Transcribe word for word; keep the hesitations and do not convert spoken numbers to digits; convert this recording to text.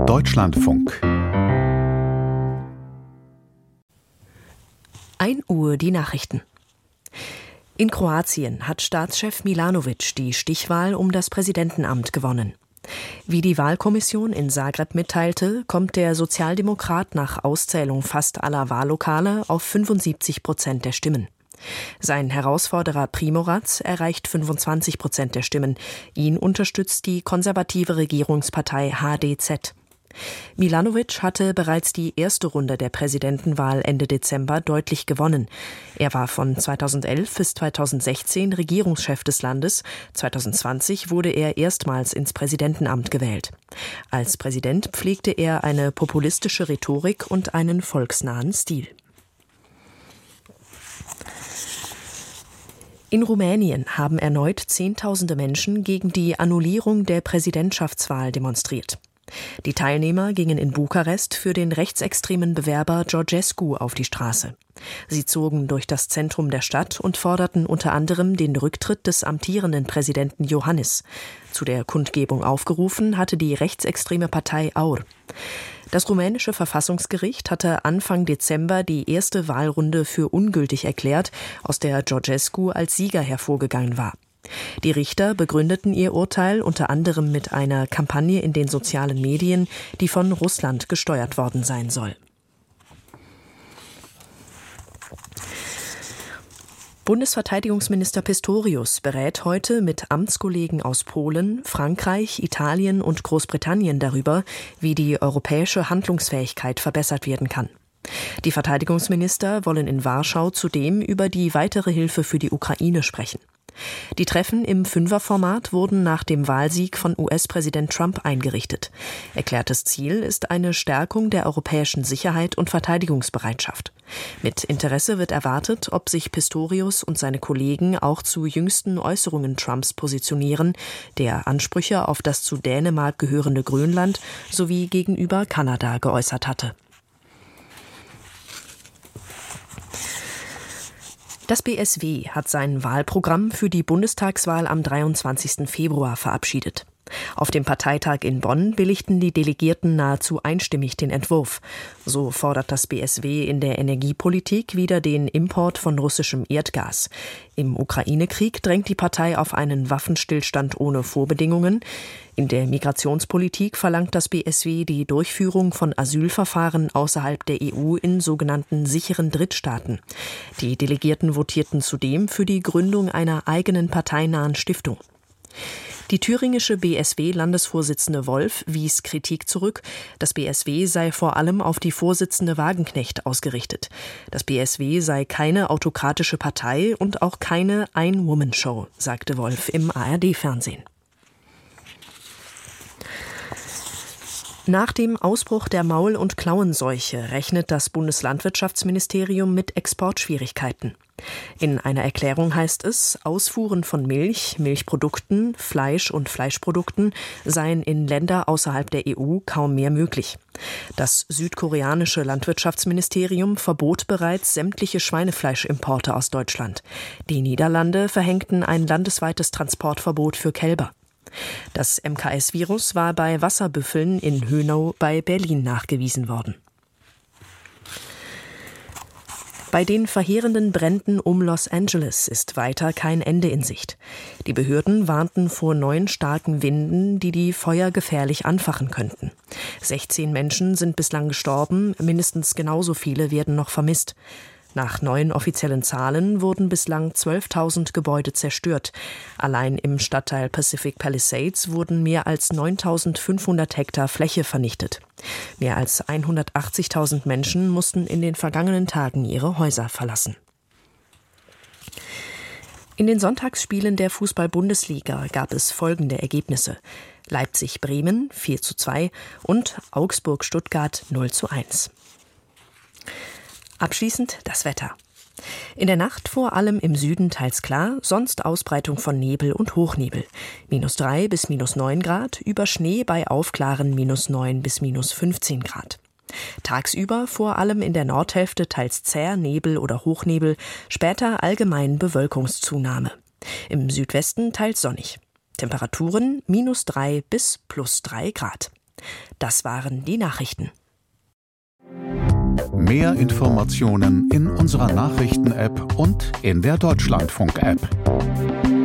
Deutschlandfunk. ein Uhr die Nachrichten. In Kroatien hat Staatschef Milanović die Stichwahl um das Präsidentenamt gewonnen. Wie die Wahlkommission in Zagreb mitteilte, kommt der Sozialdemokrat nach Auszählung fast aller Wahllokale auf fünfundsiebzig Prozent der Stimmen. Sein Herausforderer Primorac erreicht fünfundzwanzig Prozent der Stimmen. Ihn unterstützt die konservative Regierungspartei H D Z. Milanović hatte bereits die erste Runde der Präsidentenwahl Ende Dezember deutlich gewonnen. Er war von zweitausendelf bis zweitausendsechzehn Regierungschef des Landes. zweitausendzwanzig wurde er erstmals ins Präsidentenamt gewählt. Als Präsident pflegte er eine populistische Rhetorik und einen volksnahen Stil. In Rumänien haben erneut Zehntausende Menschen gegen die Annullierung der Präsidentschaftswahl demonstriert. Die Teilnehmer gingen in Bukarest für den rechtsextremen Bewerber Georgescu auf die Straße. Sie zogen durch das Zentrum der Stadt und forderten unter anderem den Rücktritt des amtierenden Präsidenten Iohannis. Zu der Kundgebung aufgerufen hatte die rechtsextreme Partei A U R. Das rumänische Verfassungsgericht hatte Anfang Dezember die erste Wahlrunde für ungültig erklärt, aus der Georgescu als Sieger hervorgegangen war. Die Richter begründeten ihr Urteil unter anderem mit einer Kampagne in den sozialen Medien, die von Russland gesteuert worden sein soll. Bundesverteidigungsminister Pistorius berät heute mit Amtskollegen aus Polen, Frankreich, Italien und Großbritannien darüber, wie die europäische Handlungsfähigkeit verbessert werden kann. Die Verteidigungsminister wollen in Warschau zudem über die weitere Hilfe für die Ukraine sprechen. Die Treffen im Fünferformat wurden nach dem Wahlsieg von U S-Präsident Trump eingerichtet. Erklärtes Ziel ist eine Stärkung der europäischen Sicherheit und Verteidigungsbereitschaft. Mit Interesse wird erwartet, ob sich Pistorius und seine Kollegen auch zu jüngsten Äußerungen Trumps positionieren, der Ansprüche auf das zu Dänemark gehörende Grönland sowie gegenüber Kanada geäußert hatte. Das B S W hat sein Wahlprogramm für die Bundestagswahl am dreiundzwanzigsten Februar verabschiedet. Auf dem Parteitag in Bonn billigten die Delegierten nahezu einstimmig den Entwurf. So fordert das B S W in der Energiepolitik wieder den Import von russischem Erdgas. Im Ukraine-Krieg drängt die Partei auf einen Waffenstillstand ohne Vorbedingungen. In der Migrationspolitik verlangt das B S W die Durchführung von Asylverfahren außerhalb der E U in sogenannten sicheren Drittstaaten. Die Delegierten votierten zudem für die Gründung einer eigenen parteinahen Stiftung. Die thüringische B S W-Landesvorsitzende Wolf wies Kritik zurück. Das B S W sei vor allem auf die Vorsitzende Wagenknecht ausgerichtet. Das B S W sei keine autokratische Partei und auch keine Ein-Woman-Show, sagte Wolf im A R D-Fernsehen. Nach dem Ausbruch der Maul- und Klauenseuche rechnet das Bundeslandwirtschaftsministerium mit Exportschwierigkeiten. In einer Erklärung heißt es, Ausfuhren von Milch, Milchprodukten, Fleisch und Fleischprodukten seien in Länder außerhalb der E U kaum mehr möglich. Das südkoreanische Landwirtschaftsministerium verbot bereits sämtliche Schweinefleischimporte aus Deutschland. Die Niederlande verhängten ein landesweites Transportverbot für Kälber. Das M K S-Virus war bei Wasserbüffeln in Hönau bei Berlin nachgewiesen worden. Bei den verheerenden Bränden um Los Angeles ist weiter kein Ende in Sicht. Die Behörden warnten vor neuen starken Winden, die die Feuer gefährlich anfachen könnten. sechzehn Menschen sind bislang gestorben, mindestens genauso viele werden noch vermisst. Nach neuen offiziellen Zahlen wurden bislang zwölftausend Gebäude zerstört. Allein im Stadtteil Pacific Palisades wurden mehr als neuntausendfünfhundert Hektar Fläche vernichtet. Mehr als hundertachtzigtausend Menschen mussten in den vergangenen Tagen ihre Häuser verlassen. In den Sonntagsspielen der Fußball-Bundesliga gab es folgende Ergebnisse: Leipzig-Bremen vier zu zwei und Augsburg-Stuttgart null zu eins. Abschließend das Wetter. In der Nacht vor allem im Süden teils klar, sonst Ausbreitung von Nebel und Hochnebel. minus drei bis minus neun Grad, über Schnee bei Aufklaren minus neun bis minus fünfzehn Grad. Tagsüber vor allem in der Nordhälfte teils zäher Nebel oder Hochnebel, später allgemein Bewölkungszunahme. Im Südwesten teils sonnig. Temperaturen minus drei bis plus drei Grad. Das waren die Nachrichten. Mehr Informationen in unserer Nachrichten-App und in der Deutschlandfunk-App.